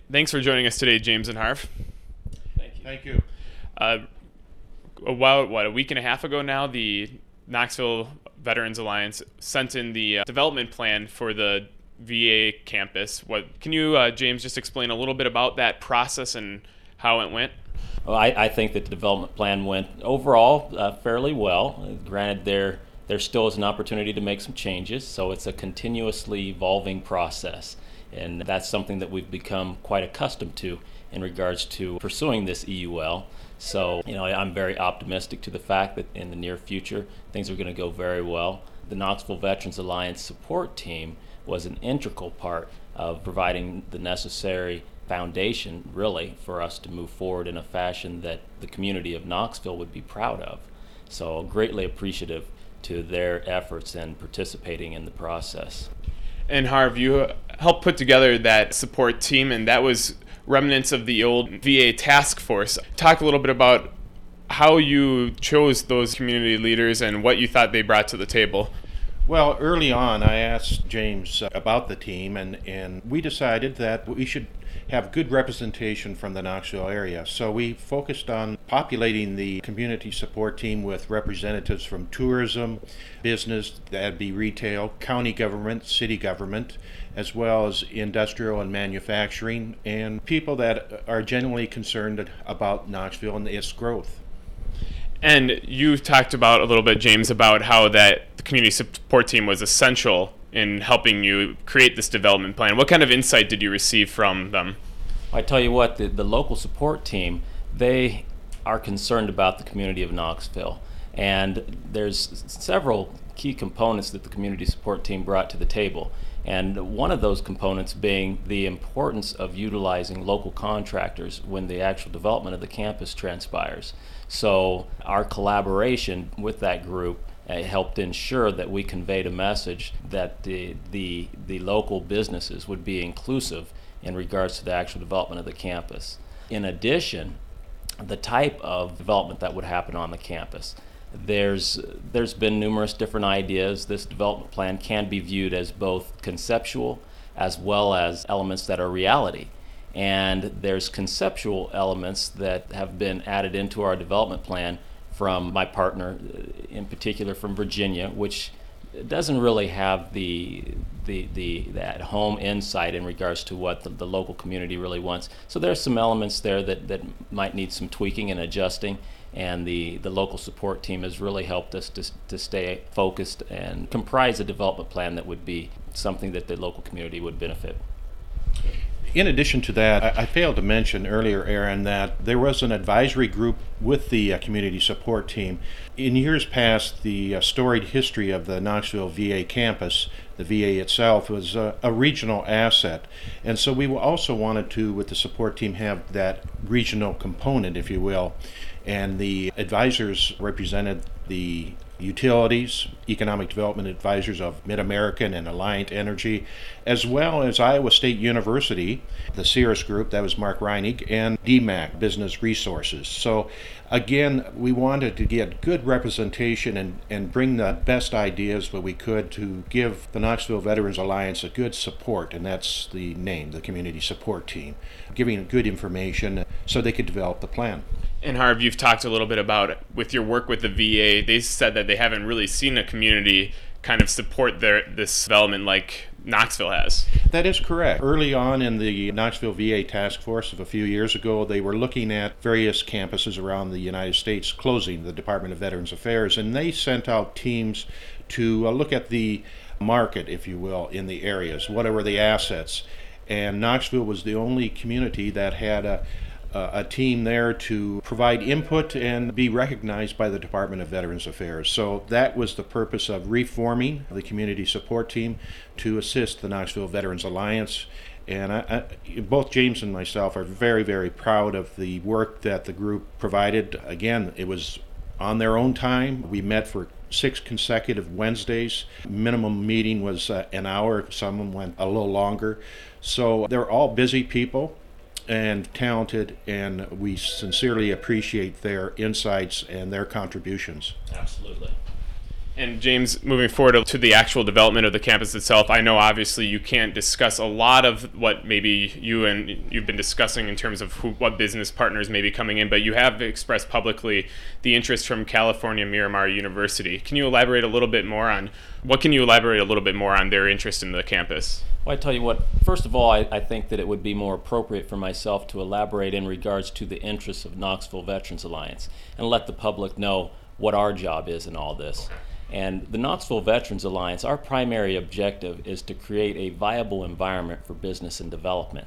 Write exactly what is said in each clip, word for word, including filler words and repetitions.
Thanks for joining us today, James and Harv. Thank you. Thank you. Uh, about, what, a week and a half ago now, the Knoxville Veterans Alliance sent in the uh, development plan for the V A campus. What can you, uh, James, just explain a little bit about that process and how it went? Well, I, I think that the development plan went overall uh, fairly well. Uh, granted, there there still is an opportunity to make some changes, so it's a continuously evolving process. And that's something that we've become quite accustomed to in regards to pursuing this E U L. So, you know, I'm very optimistic to the fact that in the near future, things are going to go very well. The Knoxville Veterans Alliance support team was an integral part of providing the necessary foundation, really, for us to move forward in a fashion that the community of Knoxville would be proud of. So, greatly appreciative to their efforts and participating in the process. And Harv, you helped put together that support team, and that was remnants of the old V A task force. Talk a little bit about how you chose those community leaders and what you thought they brought to the table. Well, early on, I asked James about the team, and, and we decided that we should have good representation from the Knoxville area. So we focused on populating the community support team with representatives from tourism, business, that'd be retail, county government, city government, as well as industrial and manufacturing, and people that are genuinely concerned about Knoxville and its growth. And you talked about a little bit, James, about how that the community support team was essential in helping you create this development plan. What kind of insight did you receive from them? I tell you what, the, the local support team, they are concerned about the community of Knoxville. And there's several key components that the community support team brought to the table. And one of those components being the importance of utilizing local contractors when the actual development of the campus transpires. So our collaboration with that group uh, helped ensure that we conveyed a message that the, the, the local businesses would be inclusive in regards to the actual development of the campus. In addition, the type of development that would happen on the campus. There's there's been numerous different ideas. This development plan can be viewed as both conceptual as well as elements that are reality. And there's conceptual elements that have been added into our development plan from my partner, in particular from Virginia, which doesn't really have the the the that home insight in regards to what the, the local community really wants. So there's some elements there that, that might need some tweaking and adjusting. And the, the local support team has really helped us to, to stay focused and comprise a development plan that would be something that the local community would benefit. In addition to that, I, I failed to mention earlier, Aaron, that there was an advisory group with the uh, community support team. In years past, the uh, storied history of the Knoxville V A campus, the V A itself, was uh, a regional asset. And so we also wanted to, with the support team, have that regional component, if you will. And the advisors represented the utilities, economic development advisors of Mid-American and Alliant Energy, as well as Iowa State University, the Cirrus Group, that was Mark Reinig, and D MAC, Business Resources. So again, we wanted to get good representation and, and bring the best ideas that we could to give the Knoxville Veterans Alliance a good support, and that's the name, the Community Support Team, giving good information so they could develop the plan. And Harv, you've talked a little bit about with your work with the V A. They said that they haven't really seen a community kind of support their this development like Knoxville has. That is correct. Early on in the Knoxville V A task force of a few years ago, they were looking at various campuses around the United States closing the Department of Veterans Affairs, and they sent out teams to uh, look at the market, if you will, in the areas. What were the assets? And Knoxville was the only community that had a Uh, a team there to provide input and be recognized by the Department of Veterans Affairs. So that was the purpose of reforming the community support team to assist the Knoxville Veterans Alliance. And I, I, both James and myself are very, very proud of the work that the group provided. Again, it was on their own time. We met for six consecutive Wednesdays. Minimum meeting was uh, an hour. Some went a little longer. So they're all busy people and talented, and we sincerely appreciate their insights and their contributions. Absolutely. And James, moving forward to the actual development of the campus itself, I know obviously you can't discuss a lot of what maybe you and you've been discussing in terms of who, what business partners may be coming in, but you have expressed publicly the interest from California Miramar University. Can you elaborate a little bit more on, what can you elaborate a little bit more on their interest in the campus? Well, I tell you what, first of all, I, I think that it would be more appropriate for myself to elaborate in regards to the interests of Knoxville Veterans Alliance and let the public know what our job is in all this. And the Knoxville Veterans Alliance, our primary objective is to create a viable environment for business and development.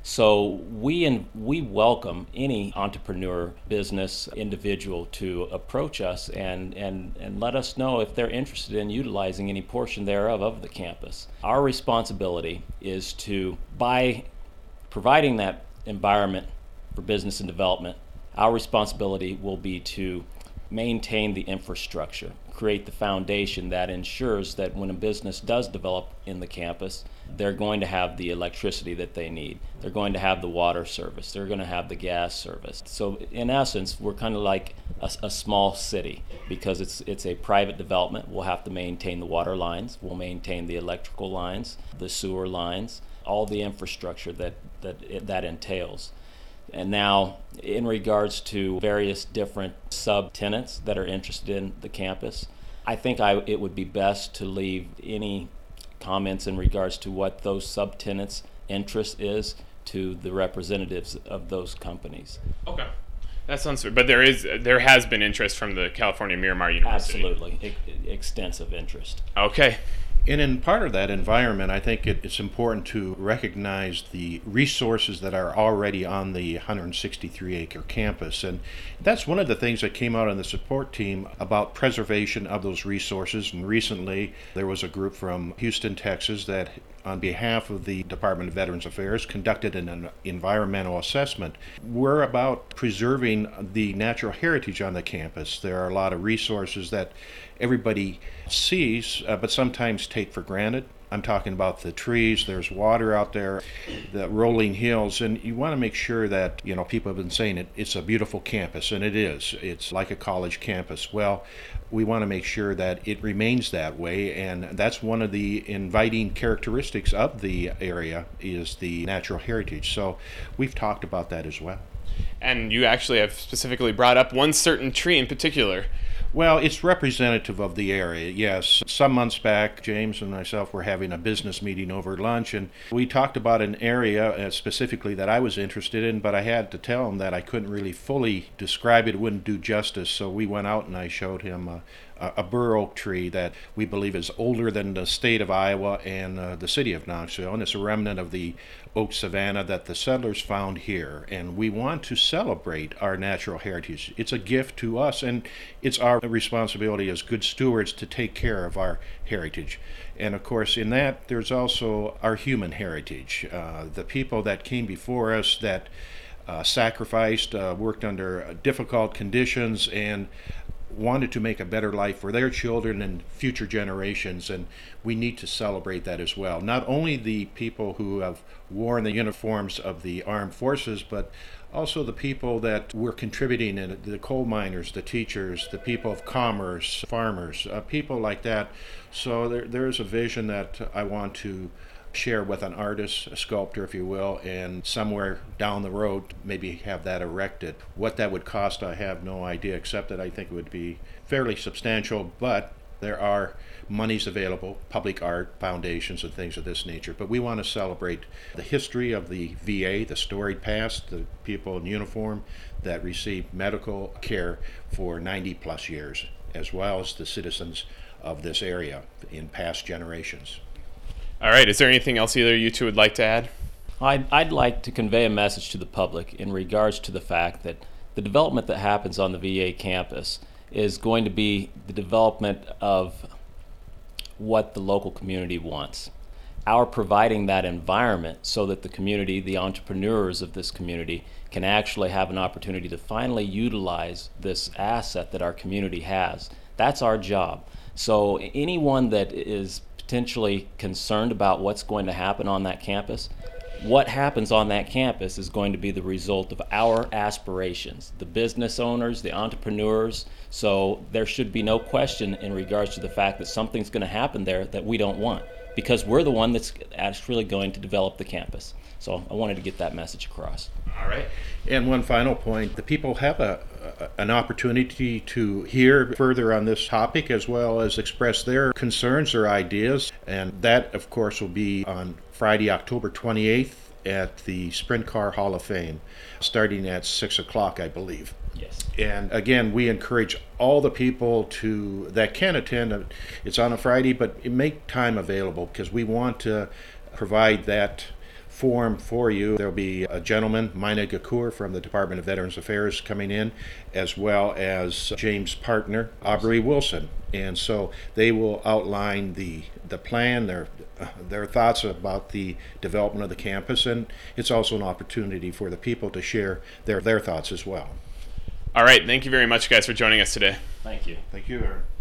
So we in, we welcome any entrepreneur, business, individual to approach us and, and, and let us know if they're interested in utilizing any portion thereof of the campus. Our responsibility is to, by providing that environment for business and development, our responsibility will be to maintain the infrastructure, create the foundation that ensures that when a business does develop in the campus, they're going to have the electricity that they need. They're going to have the water service. They're going to have the gas service. So in essence, we're kind of like a, a small city because it's it's a private development. We'll have to maintain the water lines. We'll maintain the electrical lines, the sewer lines, all the infrastructure that that it, that entails. And now, in regards to various different sub-tenants that are interested in the campus, I think I, it would be best to leave any comments in regards to what those sub-tenants' interest is to the representatives of those companies. Okay. That sounds fair. But there is, there has been interest from the California Miramar University. Absolutely. E- extensive interest. Okay. And in part of that environment, I think it, it's important to recognize the resources that are already on the one hundred sixty-three acre campus. And that's one of the things that came out on the support team about preservation of those resources. And recently, there was a group from Houston, Texas, that on behalf of the Department of Veterans Affairs conducted an environmental assessment. We're about preserving the natural heritage on the campus. There are a lot of resources that everybody sees, uh, but sometimes take for granted. I'm talking about the trees, there's water out there, the rolling hills, and you want to make sure that, you know, people have been saying it, it's a beautiful campus, and it is. It's like a college campus. Well, we want to make sure that it remains that way, and that's one of the inviting characteristics of the area is the natural heritage. So we've talked about that as well. And you actually have specifically brought up one certain tree in particular. Well, it's representative of the area, yes. Some months back, James and myself were having a business meeting over lunch, and we talked about an area uh, specifically that I was interested in, but I had to tell him that I couldn't really fully describe it. It wouldn't do justice, so we went out and I showed him a, a bur oak tree that we believe is older than the state of Iowa and uh, the city of Knoxville, and it's a remnant of the oak savanna that the settlers found here. And we want to celebrate our natural heritage. It's a gift to us, and it's our responsibility as good stewards to take care of our heritage. And of course, in that, there's also our human heritage. Uh, the people that came before us that uh, sacrificed, uh, worked under difficult conditions, and wanted to make a better life for their children and future generations, and we need to celebrate that as well. Not only the people who have worn the uniforms of the armed forces, but also the people that were contributing in it, the coal miners, the teachers, the people of commerce, farmers, uh, people like that. So there, there is a vision that I want to share with an artist, a sculptor, if you will, and somewhere down the road maybe have that erected. What that would cost, I have no idea, except that I think it would be fairly substantial, but there are monies available, public art foundations and things of this nature. But we want to celebrate the history of the V A, the storied past, the people in uniform that received medical care for ninety plus years, as well as the citizens of this area in past generations. All right. Is there anything else either of you two would like to add? I'd, I'd like to convey a message to the public in regards to the fact that the development that happens on the V A campus is going to be the development of what the local community wants. Our providing that environment so that the community, the entrepreneurs of this community, can actually have an opportunity to finally utilize this asset that our community has. That's our job. So anyone that is potentially concerned about what's going to happen on that campus, what happens on that campus is going to be the result of our aspirations, the business owners, the entrepreneurs. So there should be no question in regards to the fact that something's going to happen there that we don't want, because we're the one that's actually going to develop the campus. So I wanted to get that message across. All right. And one final point, the people have a, a an opportunity to hear further on this topic as well as express their concerns or ideas. And that, of course, will be on Friday, October twenty-eighth at the Sprint Car Hall of Fame, starting at six o'clock, I believe. Yes. And again, we encourage all the people to that can attend. It's on a Friday, but make time available because we want to provide that forum for you. There'll be a gentleman, Mina Gakur from the Department of Veterans Affairs coming in, as well as James' partner, Aubrey Wilson. And so they will outline the the plan, their their thoughts about the development of the campus, and it's also an opportunity for the people to share their their thoughts as well. All right. Thank you very much, guys, for joining us today. Thank you. Thank you, Aaron.